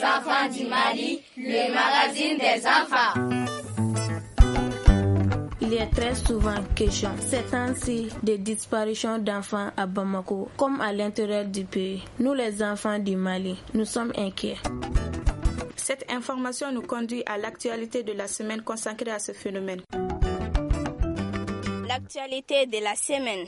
enfants du Mali, le magazine des enfants. Il est très souvent question ces temps-ci de disparition d'enfants à Bamako, comme à l'intérieur du pays. Nous, les enfants du Mali, nous sommes inquiets. Cette information nous conduit à l'actualité de la semaine consacrée à ce phénomène. L'actualité de la semaine.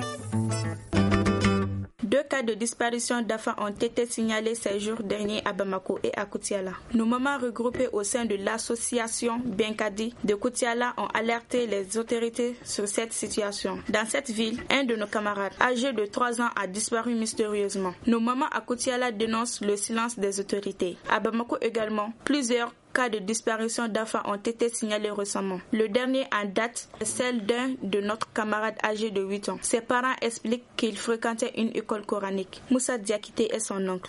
2 cas de disparition d'enfants ont été signalés ces jours derniers à Bamako et à Koutiala. Nos mamans regroupées au sein de l'association Benkadi de Koutiala ont alerté les autorités sur cette situation. Dans cette ville, un de nos camarades, âgé de 3 ans, a disparu mystérieusement. Nos mamans à Koutiala dénoncent le silence des autorités. À Bamako également, plusieurs cas de disparition d'enfants ont été signalés récemment. Le dernier en date est celle d'un de notre camarade âgé de 8 ans. Ses parents expliquent qu'il fréquentait une école coranique. Moussa Diakité est son oncle.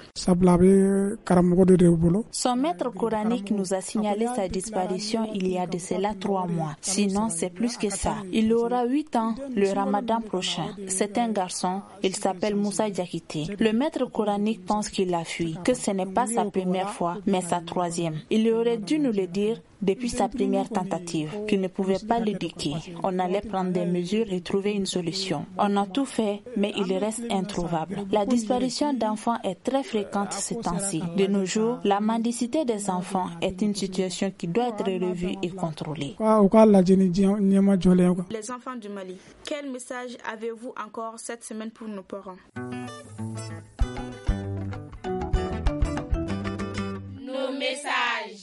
Son maître coranique nous a signalé sa disparition il y a de cela 3 mois. Sinon, c'est plus que ça. Il aura 8 ans le ramadan prochain. C'est un garçon, il s'appelle Moussa Diakité. Le maître coranique pense qu'il a fui, que ce n'est pas sa première fois, mais sa 3e. Il aurait dû nous le dire depuis sa première tentative, qu'il ne pouvait pas l'éduquer. On allait prendre des mesures et trouver une solution. On a tout fait, mais il reste introuvable. La disparition d'enfants est très fréquente ces temps-ci. De nos jours, la mendicité des enfants est une situation qui doit être revue et contrôlée. Les enfants du Mali, quel message avez-vous encore cette semaine pour nos parents? Nos messages.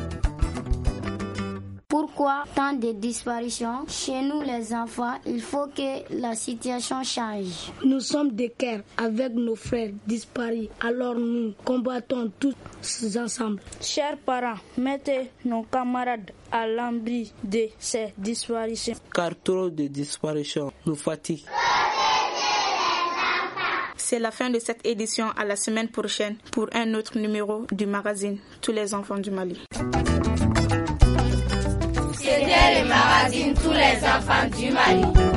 Pourquoi tant de disparitions? Chez nous les enfants, il faut que la situation change. Nous sommes de cœur avec nos frères disparus, alors nous combattons tous ensemble. Chers parents, mettez nos camarades à l'abri de ces disparitions. Car trop de disparitions nous fatiguent. C'est la fin de cette édition. À la semaine prochaine pour un autre numéro du magazine Tous les enfants du Mali. C'était le magazine Tous les enfants du Mali.